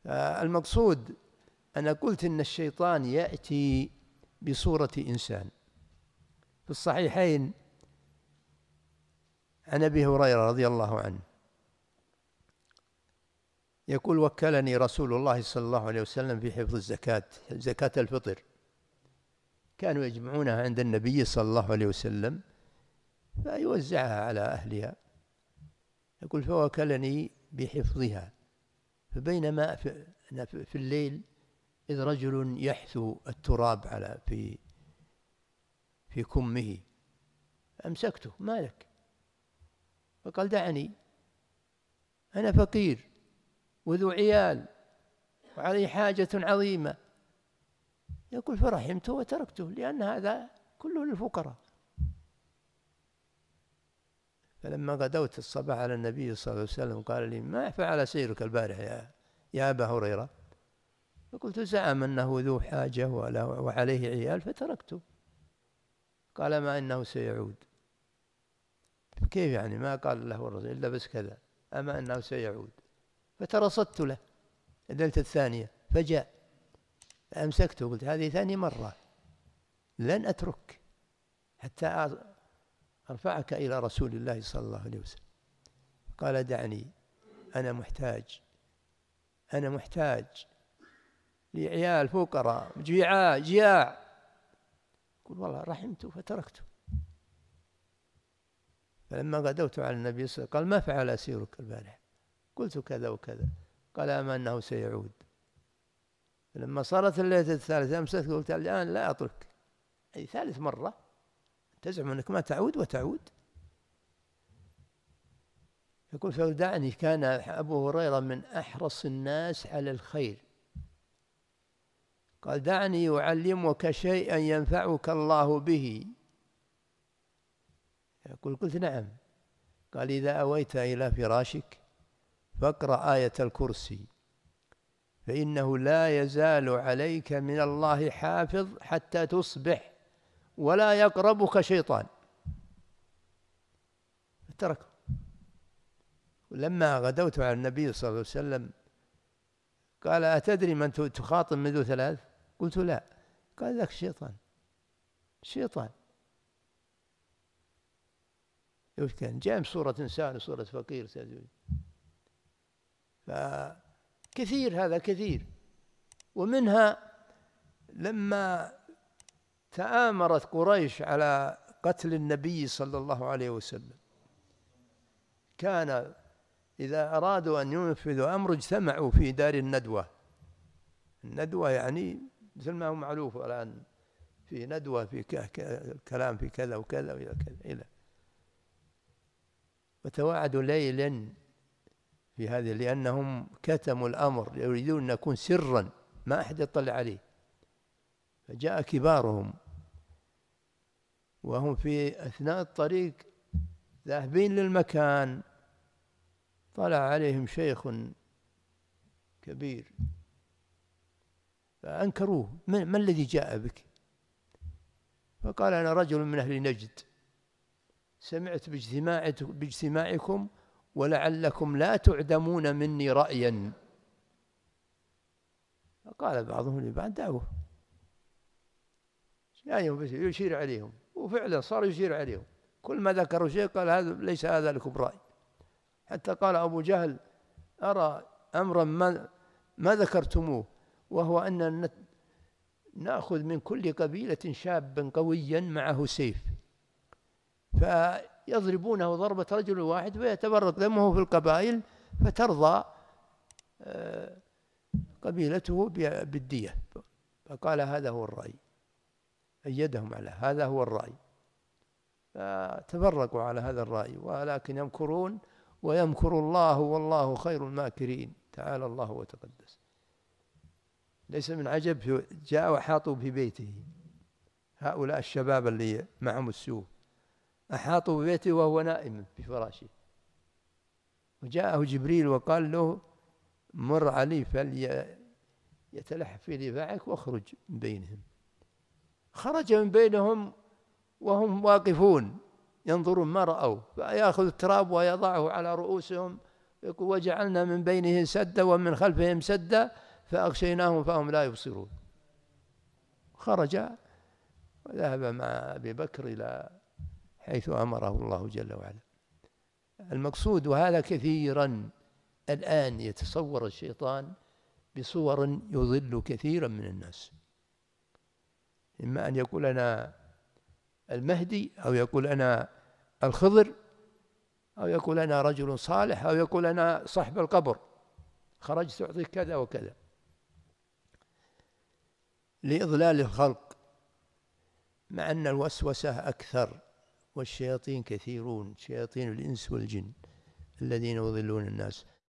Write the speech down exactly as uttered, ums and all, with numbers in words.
المقصود أنا قلت إن الشيطان يأتي بصورة إنسان. في الصحيحين عن أبي هريرة رضي الله عنه يقول: وكلني رسول الله صلى الله عليه وسلم في حفظ الزكاة، زكاة الفطر، كانوا يجمعونها عند النبي صلى الله عليه وسلم فيوزعها على أهلها. يقول: فوكلني بحفظها، فبينما في الليل إذ رجل يحثو التراب على في في كمه، فأمسكته: ما لك؟ فقال: دعني، أنا فقير وذو عيال وعلي حاجة عظيمة. يقول: فرحمته وتركته، لأن هذا كله للفقراء. فلما غدوت الصباح على النبي صلى الله عليه وسلم قال لي: ما فعل سيرك البارح يا, يا أبا هريرة؟ فقلت: زعم أنه ذو حاجة وعليه عيال فتركته. قال: ما إنه سيعود. كيف يعني؟ ما قال له الرسول إلا بس كذا، أما أنه سيعود. فترصدت له الليلة الثانية فجاء، فأمسكته قلت: هذه ثاني مرة، لن أترك حتى أرفعك إلى رسول الله صلى الله عليه وسلم. قال: دعني، أنا محتاج، أنا محتاج لعيال فقراء جياع جياع. قل: والله رحمته فتركته. فلما غدوت على النبي صلى الله عليه وسلم قال: ما فعل أسيرك البارح؟ قلت: كذا وكذا. قال: أما أنه سيعود. فلما صارت الليلة الثالثة أمسكت قلت: الآن لا أترك، أي ثالث مرة تزعم أنك ما تعود وتعود. يقول: فدعني، كان أبو هريرة من أحرص الناس على الخير. قال: دعني أعلمك شيئا ينفعك الله به. يقول: قلت: نعم. قال: إذا أويت إلى فراشك فاقرأ آية الكرسي، فإنه لا يزال عليك من الله حافظ حتى تصبح، ولا يقربك شيطان. ترك. ولما غدوت على النبي صلى الله عليه وسلم قال: أتدري من تخاطب منذ ثلاث؟ قلت: لا. قال: ذاك الشيطان. الشيطان كان جاء بصورة إنسان وصورة فقير. فكثير، هذا كثير. ومنها لما تآمرت قريش على قتل النبي صلى الله عليه وسلم، كان إذا أرادوا أن ينفذوا أمر اجتمعوا في دار الندوة. الندوة يعني مثل ما هو معروف الآن، في ندوة، في كلام في كذا وكذا وإلى كذا إلى وتواعدوا ليلا في هذه، لأنهم كتموا الأمر، يريدون أن يكون سرا ما أحد يطلع عليه. فجاء كبارهم وهم في أثناء الطريق ذاهبين للمكان، طلع عليهم شيخ كبير فأنكروه: ما, ما الذي جاء بك؟ فقال: أنا رجل من أهل نجد، سمعت باجتماعكم ولعلكم لا تعدمون مني رأيا. فقال بعضهم لبعض: دعوه، يعني يشير عليهم. وفعلا صار يشير عليهم، كل ما ذكروا شيء قال: هذا ليس هذا لكم رأي. حتى قال أبو جهل: أرى أمرا ما, ما ذكرتموه، وهو أن نأخذ من كل قبيلة شابا قويا معه سيف، فيضربونه ضربة رجل واحد فيتبرق دمه في القبائل، فترضى قبيلته بالدية. فقال: هذا هو الرأي، أيدهم على هذا هو الرأي. فتفرقوا على هذا الرأي، ولكن يمكرون ويمكر الله والله خير الماكرين، تعالى الله وتقدس. ليس من عجب جاء وحاطوا في بيته، هؤلاء الشباب اللي معهم السيوف أحاطوا ببيته وهو نائم في فراشه، وجاءه جبريل وقال له: مر علي فليتلحف في رفاعك واخرج من بينهم. خرج من بينهم وهم واقفون ينظرون ما رأوا، فيأخذ التراب ويضعه على رؤوسهم يقول وجعلنا من بينهم سدا ومن خلفهم سدا فأغشيناهم فهم لا يبصرون. خرج وذهب مع أبي بكر إلى حيث أمره الله جل وعلا. المقصود، وهذا كثيرا الآن يتصور الشيطان بصور يضل كثيرا من الناس، إما أن يقول أنا المهدي، أو يقول أنا الخضر، أو يقول أنا رجل صالح، أو يقول أنا صاحب القبر خرجت تعطيك كذا وكذا، لإضلال الخلق، مع أن الوسوسة أكثر والشياطين كثيرون، شياطين الإنس والجن الذين يضلون الناس.